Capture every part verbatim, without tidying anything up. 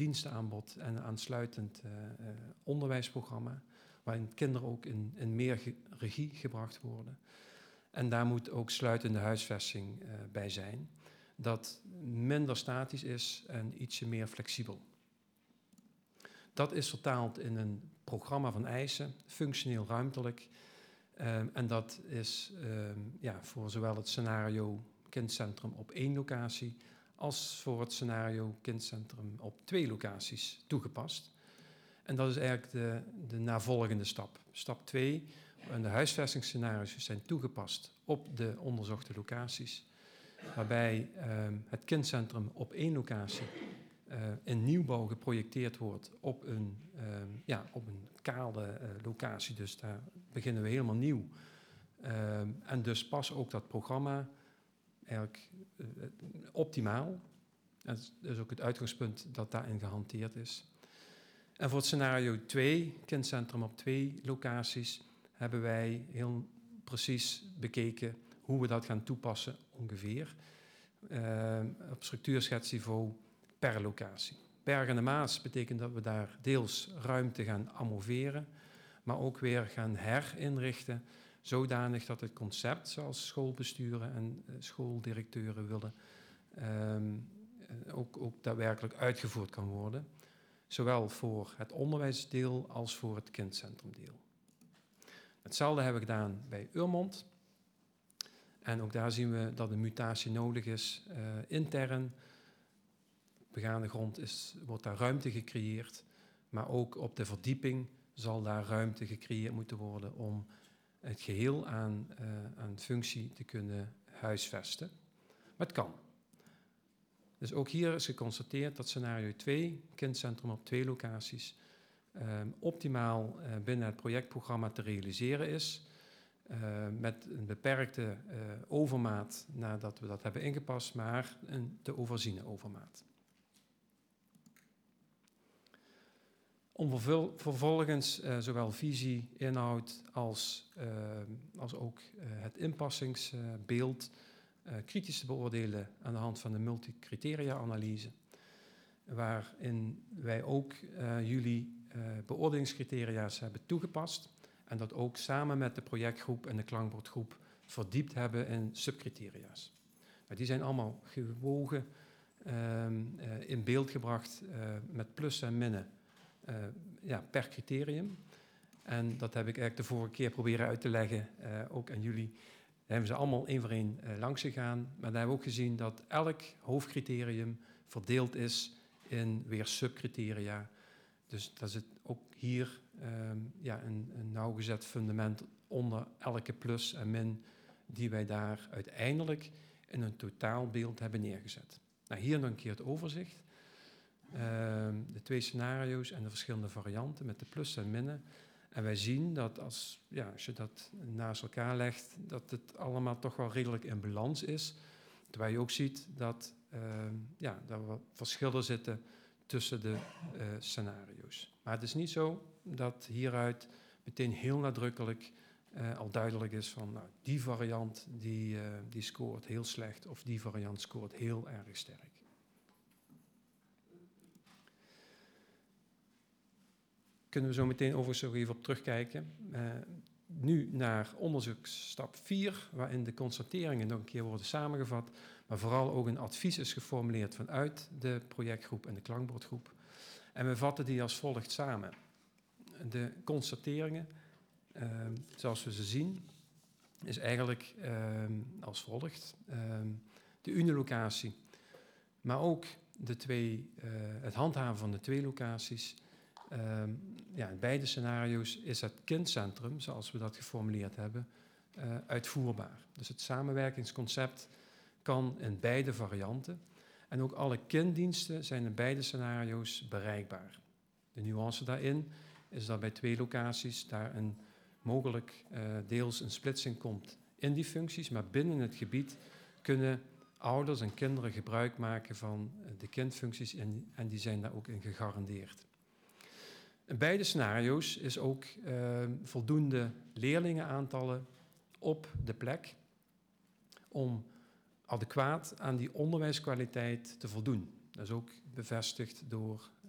dienstenaanbod en een aansluitend uh, uh, onderwijsprogramma, waarin kinderen ook in, in meer ge- regie gebracht worden. En daar moet ook sluitende huisvesting uh, bij zijn, dat minder statisch is en ietsje meer flexibel. Dat is vertaald in een programma van eisen, functioneel ruimtelijk. Um, en dat is um, ja, voor zowel het scenario kindcentrum op één locatie als voor het scenario kindcentrum op twee locaties toegepast. En dat is eigenlijk de, de navolgende stap. Stap twee, de huisvestingsscenario's zijn toegepast op de onderzochte locaties, waarbij um, het kindcentrum op één locatie uh, in nieuwbouw geprojecteerd wordt op een, um, ja, op een kale uh, locatie. Dus daar beginnen we helemaal nieuw. Um, en dus pas ook dat programma eigenlijk uh, optimaal. Dat is ook het uitgangspunt dat daarin gehanteerd is. En voor het scenario twee, kindcentrum op twee locaties, hebben wij heel precies bekeken hoe we dat gaan toepassen ongeveer. Uh, op structuurschetsniveau per locatie. Berg en de Maas betekent dat we daar deels ruimte gaan amoveren, maar ook weer gaan herinrichten, zodanig dat het concept, zoals schoolbesturen en uh, schooldirecteuren willen, um, ook, ook daadwerkelijk uitgevoerd kan worden. Zowel voor het onderwijsdeel als voor het kindcentrumdeel. Hetzelfde hebben we gedaan bij Urmond. En ook daar zien we dat een mutatie nodig is, uh, intern. Begaande grond is, wordt daar ruimte gecreëerd, maar ook op de verdieping zal daar ruimte gecreëerd moeten worden om het geheel aan, uh, aan functie te kunnen huisvesten. Maar het kan. Dus ook hier is geconstateerd dat scenario twee, kindcentrum op twee locaties, uh, optimaal uh, binnen het projectprogramma te realiseren is. Uh, met een beperkte uh, overmaat nadat we dat hebben ingepast, maar een te overziene overmaat. Om vervul, vervolgens uh, zowel visie, inhoud als, uh, als ook uh, het inpassingsbeeld uh, kritisch te beoordelen aan de hand van de multicriteria-analyse, waarin wij ook uh, jullie uh, beoordelingscriteria's hebben toegepast en dat ook samen met de projectgroep en de klankbordgroep verdiept hebben in subcriteria's. Nou, die zijn allemaal gewogen, uh, uh, in beeld gebracht uh, met plus en minnen. Uh, ja, per criterium. En dat heb ik eigenlijk de vorige keer proberen uit te leggen, uh, ook aan jullie. Daar hebben ze allemaal één voor één uh, langs gegaan. Maar daar hebben we ook gezien dat elk hoofdcriterium verdeeld is in weer subcriteria. Dus dat zit ook hier um, ja, een, een nauwgezet fundament onder elke plus en min die wij daar uiteindelijk in een totaalbeeld hebben neergezet. Nou, hier nog een keer het overzicht. Uh, de twee scenario's en de verschillende varianten met de plus en minnen. En wij zien dat als, ja, als je dat naast elkaar legt, dat het allemaal toch wel redelijk in balans is. Terwijl je ook ziet dat, uh, ja, dat er verschillen zitten tussen de uh, scenario's. Maar het is niet zo dat hieruit meteen heel nadrukkelijk uh, al duidelijk is van nou, die variant die, uh, die scoort heel slecht of die variant scoort heel erg sterk. Kunnen we zo meteen overigens ook even op terugkijken. Uh, nu naar onderzoeksstap vier, waarin de constateringen nog een keer worden samengevat, maar vooral ook een advies is geformuleerd vanuit de projectgroep en de klankbordgroep. En we vatten die als volgt samen. De constateringen, uh, zoals we ze zien, is eigenlijk uh, als volgt. Uh, de unilocatie, maar ook de twee, uh, het handhaven van de twee locaties. Uh, ja, in beide scenario's is het kindcentrum, zoals we dat geformuleerd hebben, uh, uitvoerbaar. Dus het samenwerkingsconcept kan in beide varianten. En ook alle kinddiensten zijn in beide scenario's bereikbaar. De nuance daarin is dat bij twee locaties daar een mogelijk uh, deels een splitsing komt in die functies, maar binnen het gebied kunnen ouders en kinderen gebruik maken van de kindfuncties en, en die zijn daar ook in gegarandeerd. In beide scenario's is ook uh, voldoende leerlingenaantallen op de plek om adequaat aan die onderwijskwaliteit te voldoen. Dat is ook bevestigd door uh,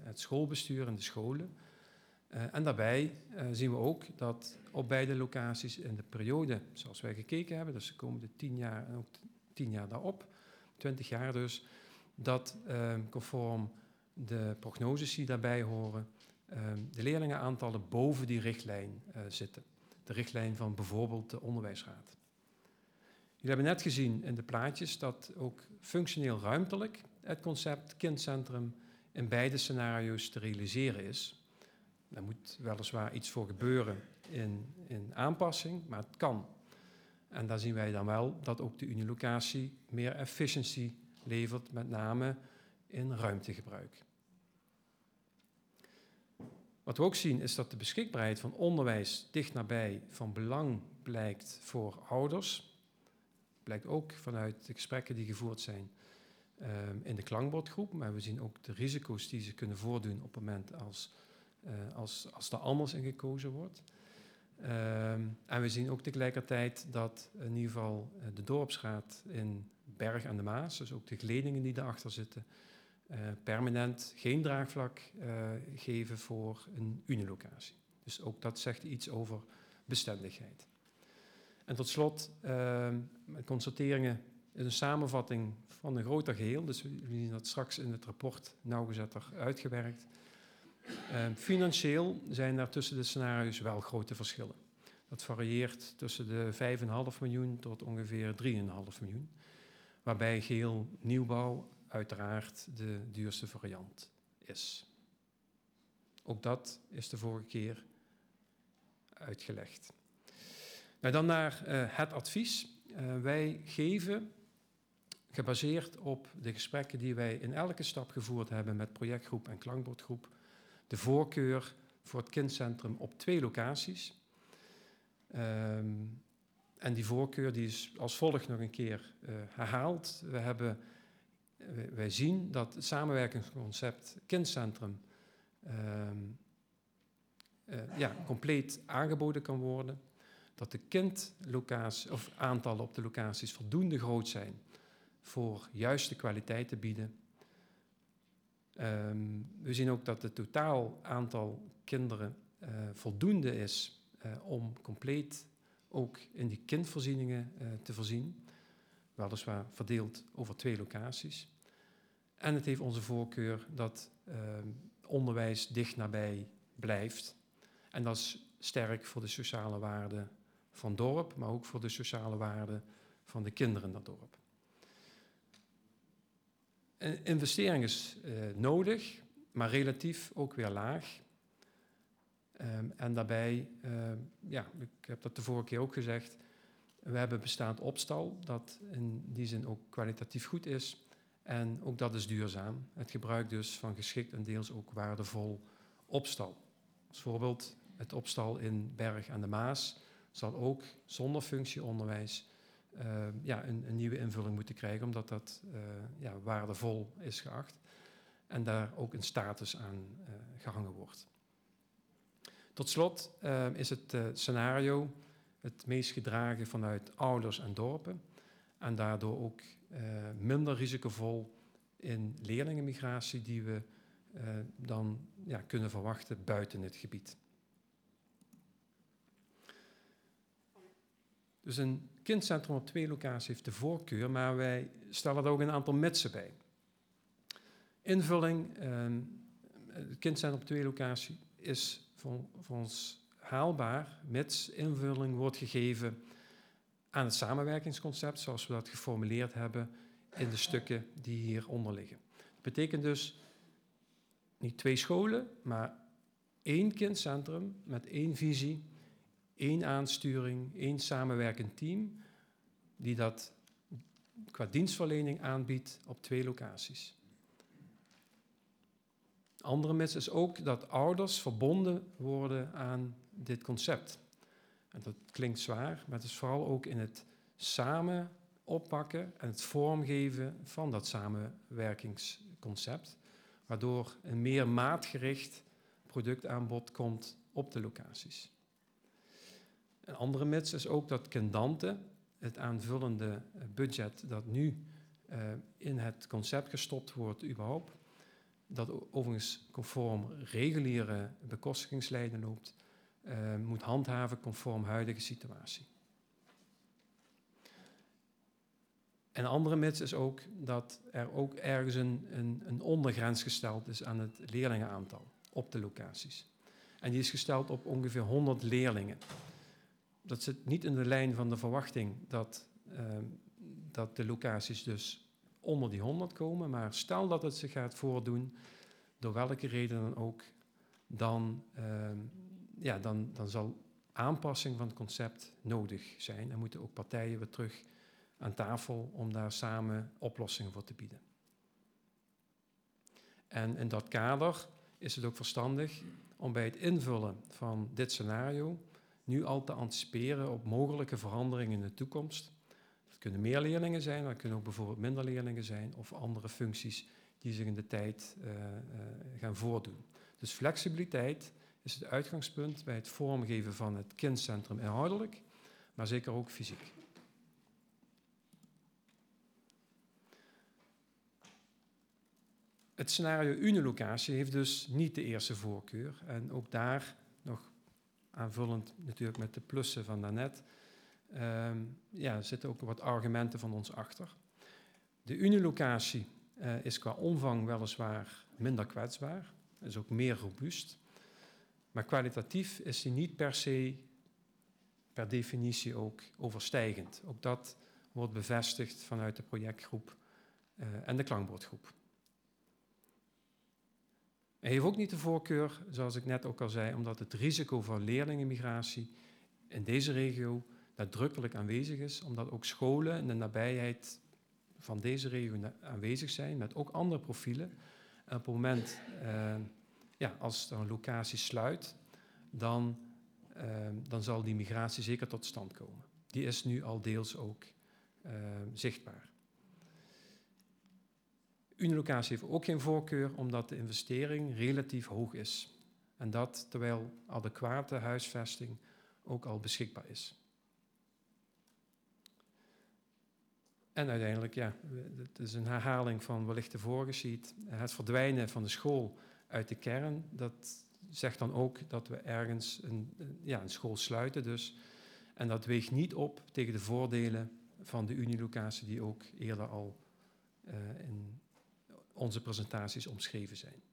het schoolbestuur en de scholen. Uh, en daarbij uh, zien we ook dat op beide locaties in de periode zoals wij gekeken hebben, dus de komende tien jaar en ook tien jaar daarop, twintig jaar dus, dat uh, conform de prognoses die daarbij horen, uh, de leerlingenaantallen boven die richtlijn uh, zitten. De richtlijn van bijvoorbeeld de onderwijsraad. Jullie hebben net gezien in de plaatjes dat ook functioneel ruimtelijk het concept kindcentrum in beide scenario's te realiseren is. Daar moet weliswaar iets voor gebeuren in, in aanpassing, maar het kan. En daar zien wij dan wel dat ook de unilocatie meer efficiëntie levert, met name in ruimtegebruik. Wat we ook zien is dat de beschikbaarheid van onderwijs dicht nabij van belang blijkt voor ouders. Blijkt ook vanuit de gesprekken die gevoerd zijn um, in de klankbordgroep. Maar we zien ook de risico's die ze kunnen voordoen op het moment als, uh, als, als er anders in gekozen wordt. Um, en we zien ook tegelijkertijd dat in ieder geval uh, de dorpsraad in Berg aan de Maas, dus ook de geledingen die daarachter zitten, uh, permanent geen draagvlak uh, geven voor een unilocatie. Dus ook dat zegt iets over bestendigheid. En tot slot, uh, constateringen is een samenvatting van een groter geheel. Dus we zien dat straks in het rapport nauwgezetter uitgewerkt. Uh, financieel zijn er tussen de scenario's wel grote verschillen. Dat varieert tussen de vijf komma vijf miljoen tot ongeveer drie komma vijf miljoen. Waarbij geheel nieuwbouw uiteraard de duurste variant is. Ook dat is de vorige keer uitgelegd. Nou, dan naar uh, het advies. Uh, wij geven, gebaseerd op de gesprekken die wij in elke stap gevoerd hebben met projectgroep en klankbordgroep, de voorkeur voor het kindcentrum op twee locaties. Um, en die voorkeur die is als volgt nog een keer uh, herhaald. We hebben, wij, wij zien dat het samenwerkingsconcept kindcentrum um, uh, ja, compleet aangeboden kan worden. Dat de kindlocatie, of aantallen op de locaties voldoende groot zijn voor juiste kwaliteit te bieden. Um, we zien ook dat het totaal aantal kinderen uh, voldoende is uh, om compleet ook in die kindvoorzieningen uh, te voorzien. Weliswaar verdeeld over twee locaties. En het heeft onze voorkeur dat uh, onderwijs dicht nabij blijft. En dat is sterk voor de sociale waarde van het dorp, maar ook voor de sociale waarde van de kinderen in dat dorp. Een investering is uh, nodig, maar relatief ook weer laag. Um, en daarbij, uh, ja, ik heb dat de vorige keer ook gezegd, we hebben bestaand opstal, dat in die zin ook kwalitatief goed is. En ook dat is duurzaam. Het gebruik dus van geschikt en deels ook waardevol opstal. Als voorbeeld, het opstal in Berg aan de Maas zal ook zonder functieonderwijs uh, ja, een, een nieuwe invulling moeten krijgen, omdat dat uh, ja, waardevol is geacht en daar ook een status aan uh, gehangen wordt. Tot slot uh, is het uh, scenario het meest gedragen vanuit ouders en dorpen en daardoor ook uh, minder risicovol in leerlingenmigratie die we uh, dan ja, kunnen verwachten buiten het gebied. Dus een kindcentrum op twee locaties heeft de voorkeur, maar wij stellen er ook een aantal mitsen bij. Invulling, eh, het kindcentrum op twee locaties is voor, voor ons haalbaar, mits invulling wordt gegeven aan het samenwerkingsconcept, zoals we dat geformuleerd hebben in de stukken die hieronder liggen. Dat betekent dus niet twee scholen, maar één kindcentrum met één visie, één aansturing, één samenwerkend team, die dat qua dienstverlening aanbiedt op twee locaties. Andere mis is ook dat ouders verbonden worden aan dit concept. En dat klinkt zwaar, maar het is vooral ook in het samen oppakken en het vormgeven van dat samenwerkingsconcept, waardoor een meer maatgericht productaanbod komt op de locaties. Een andere mits is ook dat Kindante, het aanvullende budget dat nu uh, in het concept gestopt wordt überhaupt, dat overigens conform reguliere bekostigingslijnen loopt, uh, moet handhaven conform huidige situatie. En een andere mits is ook dat er ook ergens een, een, een ondergrens gesteld is aan het leerlingenaantal op de locaties. En die is gesteld op ongeveer honderd leerlingen. Dat zit niet in de lijn van de verwachting dat, uh, dat de locaties dus onder die honderd komen, maar stel dat het zich gaat voordoen, door welke reden dan ook, dan, uh, ja, dan, dan zal aanpassing van het concept nodig zijn en moeten ook partijen weer terug aan tafel om daar samen oplossingen voor te bieden. En in dat kader is het ook verstandig om bij het invullen van dit scenario nu al te anticiperen op mogelijke veranderingen in de toekomst. Dat kunnen meer leerlingen zijn, dat kunnen ook bijvoorbeeld minder leerlingen zijn of andere functies die zich in de tijd uh, uh, gaan voordoen. Dus flexibiliteit is het uitgangspunt bij het vormgeven van het kindcentrum inhoudelijk, maar zeker ook fysiek. Het scenario unilocatie heeft dus niet de eerste voorkeur. En ook daar, nog aanvullend natuurlijk met de plussen van daarnet, um, ja, zitten ook wat argumenten van ons achter. De unilocatie uh, is qua omvang weliswaar minder kwetsbaar, is ook meer robuust. Maar kwalitatief is die niet per se, per definitie ook overstijgend. Ook dat wordt bevestigd vanuit de projectgroep uh, en de klankbordgroep. Hij heeft ook niet de voorkeur, zoals ik net ook al zei, omdat het risico van leerlingenmigratie in deze regio nadrukkelijk aanwezig is, omdat ook scholen in de nabijheid van deze regio aanwezig zijn, met ook andere profielen. En op het moment, uh, ja, als er een locatie sluit, dan, uh, dan zal die migratie zeker tot stand komen. Die is nu al deels ook uh, zichtbaar. Unilocatie heeft ook geen voorkeur omdat de investering relatief hoog is. En dat terwijl adequate huisvesting ook al beschikbaar is. En uiteindelijk, ja, het is een herhaling van wellicht de vorige sheet. Het verdwijnen van de school uit de kern, dat zegt dan ook dat we ergens een, ja, een school sluiten dus. En dat weegt niet op tegen de voordelen van de unilocatie die ook eerder al uh, in onze presentaties omschreven zijn.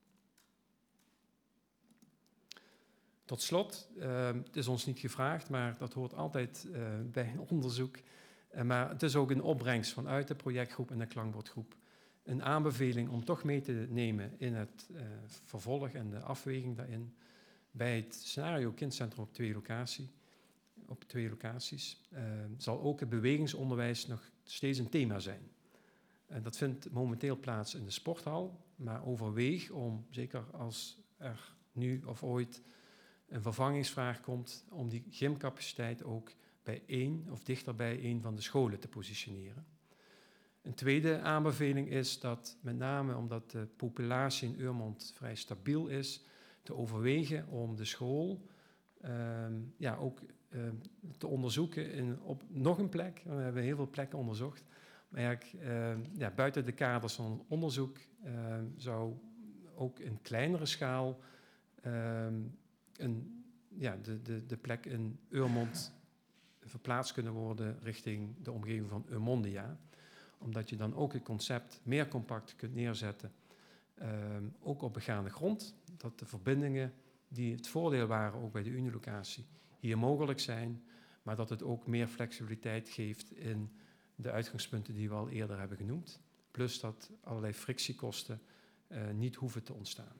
Tot slot, uh, het is ons niet gevraagd, maar dat hoort altijd uh, bij een onderzoek. Uh, maar het is ook een opbrengst vanuit de projectgroep en de klankbordgroep. Een aanbeveling om toch mee te nemen in het uh, vervolg en de afweging daarin. Bij het scenario kindcentrum op twee, locatie, op twee locaties uh, zal ook het bewegingsonderwijs nog steeds een thema zijn. En dat vindt momenteel plaats in de sporthal, maar overweeg om, zeker als er nu of ooit een vervangingsvraag komt, om die gymcapaciteit ook bij één of dichter bij één van de scholen te positioneren. Een tweede aanbeveling is dat, met name omdat de populatie in Urmond vrij stabiel is, te overwegen om de school uh, ja, ook uh, te onderzoeken in, op nog een plek. We hebben heel veel plekken onderzocht. Maar eigenlijk, uh, ja, buiten de kaders van onderzoek uh, zou ook in kleinere schaal uh, een, ja, de, de, de plek in Urmond verplaatst kunnen worden richting de omgeving van Urmondia. Omdat je dan ook het concept meer compact kunt neerzetten, uh, ook op begaande grond. Dat de verbindingen die het voordeel waren, ook bij de unilocatie, hier mogelijk zijn. Maar dat het ook meer flexibiliteit geeft in de uitgangspunten die we al eerder hebben genoemd. Plus dat allerlei frictiekosten uh, niet hoeven te ontstaan.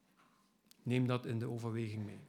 Neem dat in de overweging mee.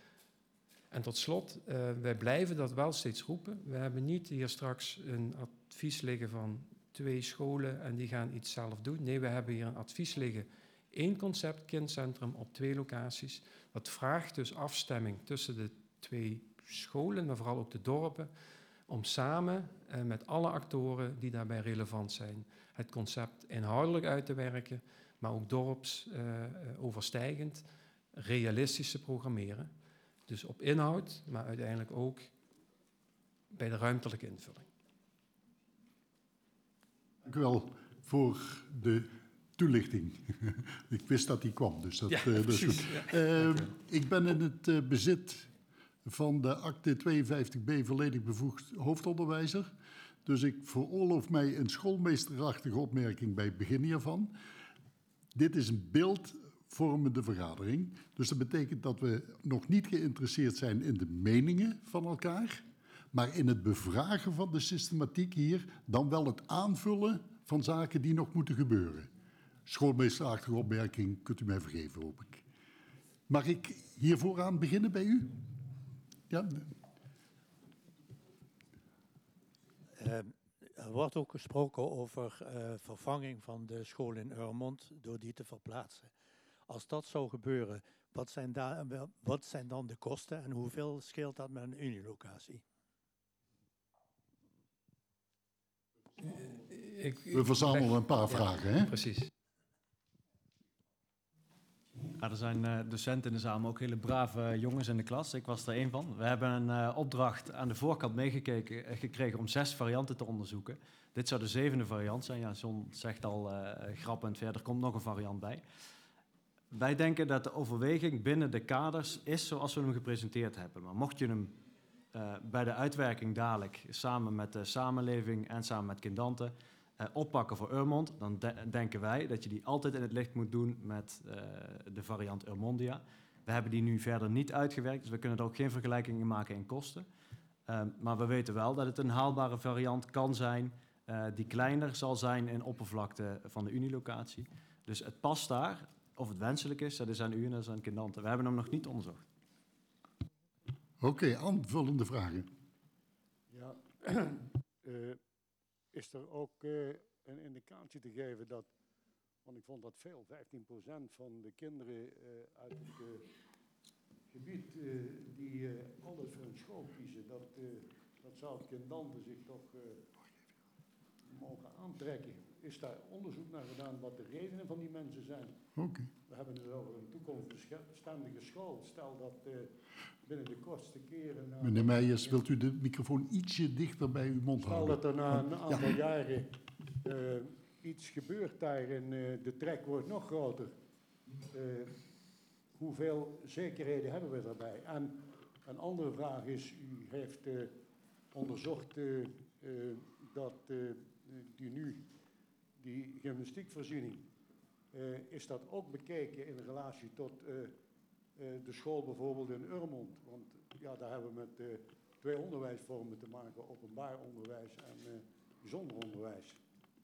En tot slot, uh, wij blijven dat wel steeds roepen. We hebben niet hier straks een advies liggen van twee scholen en die gaan iets zelf doen. Nee, we hebben hier een advies liggen. Eén concept kindcentrum op twee locaties. Dat vraagt dus afstemming tussen de twee scholen, maar vooral ook de dorpen, om samen uh, met alle actoren die daarbij relevant zijn, het concept inhoudelijk uit te werken, maar ook dorpsoverstijgend, uh, realistisch te programmeren. Dus op inhoud, maar uiteindelijk ook bij de ruimtelijke invulling. Dank u wel voor de toelichting. Ik wist dat die kwam, dus dat, ja, uh, dat is precies, goed. Ja. Uh, ik ben in het uh, bezit van de akte tweeënvijftig b volledig bevoegd hoofdonderwijzer. Dus ik veroorloof mij een schoolmeesterachtige opmerking bij het begin hiervan. Dit is een beeldvormende vergadering. Dus dat betekent dat we nog niet geïnteresseerd zijn in de meningen van elkaar, maar in het bevragen van de systematiek hier, dan wel het aanvullen van zaken die nog moeten gebeuren. Schoolmeesterachtige opmerking kunt u mij vergeven, hoop ik. Mag ik hier vooraan beginnen bij u? Ja. Uh, er wordt ook gesproken over uh, vervanging van de school in Urmond door die te verplaatsen. Als dat zou gebeuren, wat zijn, daar, wat zijn dan de kosten en hoeveel scheelt dat met een unilocatie? Ik, ik We verzamelen leg, een paar ja, vragen, hè? Precies. Ja, er zijn uh, docenten in de zaal, maar ook hele brave jongens in de klas. Ik was er één van. We hebben een uh, opdracht aan de voorkant meegekeken uh, gekregen om zes varianten te onderzoeken. Dit zou de zevende variant zijn. Ja, John zegt al uh, grappend verder, komt nog een variant bij. Wij denken dat de overweging binnen de kaders is zoals we hem gepresenteerd hebben. Maar mocht je hem uh, bij de uitwerking dadelijk samen met de samenleving en samen met Kindante Uh, oppakken voor Urmond, dan de- denken wij dat je die altijd in het licht moet doen met uh, de variant Urmondia. We hebben die nu verder niet uitgewerkt, dus we kunnen er ook geen vergelijkingen maken in kosten. Uh, maar we weten wel dat het een haalbare variant kan zijn, uh, die kleiner zal zijn in oppervlakte van de unilocatie. Dus het past daar, of het wenselijk is, dat is aan u en dat is aan Kindante. We hebben hem nog niet onderzocht. Oké, okay, aanvullende vragen. Ja, uh, is er ook uh, een indicatie te geven dat, want ik vond dat veel, vijftien procent van de kinderen uh, uit het uh, gebied uh, die uh, altijd voor een school kiezen, dat, uh, dat zou het Kindante zich toch uh, mogen aantrekken. Is daar onderzoek naar gedaan wat de redenen van die mensen zijn? Okay. We hebben het over een toekomstbestendige school. Stel dat uh, binnen de kortste keren... Uh, Meneer Meijers, wilt u de microfoon ietsje dichter bij uw mond stel houden? Stel dat er na een aantal ja. jaren uh, iets gebeurt daar en uh, de trek wordt nog groter. Uh, hoeveel zekerheden hebben we daarbij? En een andere vraag is, u heeft uh, onderzocht uh, uh, dat uh, die nu, die gymnastiekvoorziening, uh, is dat ook bekeken in relatie tot uh, uh, de school bijvoorbeeld in Urmond? Want ja, daar hebben we met uh, twee onderwijsvormen te maken, openbaar onderwijs en uh, bijzonder onderwijs.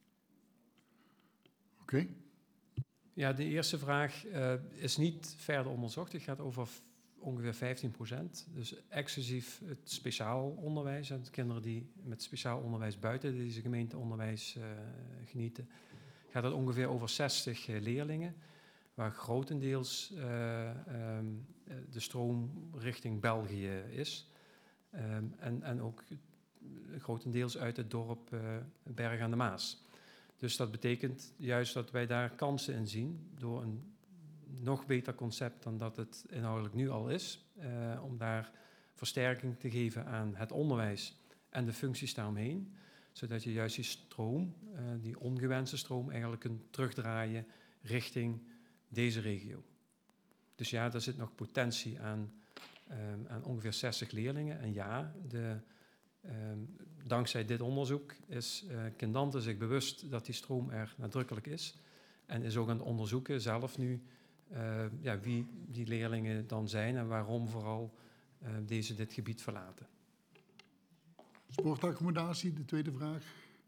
Oké. Okay. Ja, de eerste vraag uh, is niet verder onderzocht. Het gaat over f- ongeveer vijftien procent. Dus exclusief het speciaal onderwijs. En de kinderen die met speciaal onderwijs buiten deze gemeenteonderwijs uh, genieten. Gaat het ongeveer over zestig uh, leerlingen. Waar grotendeels uh, um, de stroom richting België is. Um, en, en ook grotendeels uit het dorp uh, Berg aan de Maas. Dus dat betekent juist dat wij daar kansen in zien door een nog beter concept dan dat het inhoudelijk nu al is. Uh, om daar versterking te geven aan het onderwijs en de functies daaromheen. Zodat je juist die stroom, uh, die ongewenste stroom, eigenlijk kunt terugdraaien richting deze regio. Dus ja, daar zit nog potentie aan, um, aan ongeveer zestig leerlingen. En ja, de... Um, dankzij dit onderzoek is uh, Kindante zich bewust dat die stroom er nadrukkelijk is. En is ook aan het onderzoeken zelf nu uh, ja, wie die leerlingen dan zijn en waarom vooral uh, deze dit gebied verlaten. Sportaccommodatie, de tweede vraag.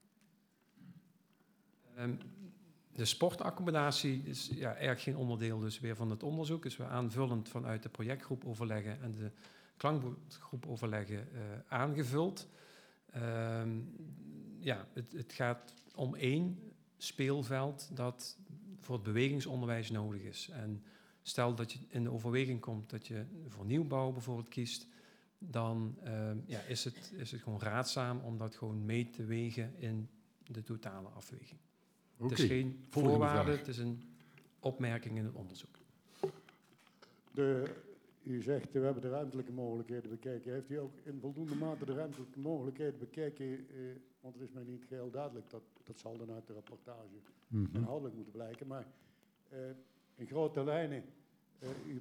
Um, de sportaccommodatie is ja, eigenlijk geen onderdeel dus weer van het onderzoek. Dus we aanvullend vanuit de projectgroep overleggen en de klankbordgroep overleggen uh, aangevuld. Um, ja, het, het gaat om één speelveld dat voor het bewegingsonderwijs nodig is. En stel dat je in de overweging komt dat je voor nieuwbouw bijvoorbeeld kiest, dan um, ja, is, het, is het gewoon raadzaam om dat gewoon mee te wegen in de totale afweging. Okay, het is geen voorwaarde, vraag. Het is een opmerking in het onderzoek. De u zegt, we hebben de ruimtelijke mogelijkheden bekeken. Heeft u ook in voldoende mate de ruimtelijke mogelijkheden bekeken? Uh, want het is mij niet geheel duidelijk. Dat, dat zal dan uit de rapportage Mhm. inhoudelijk moeten blijken. Maar uh, in grote lijnen, uh, u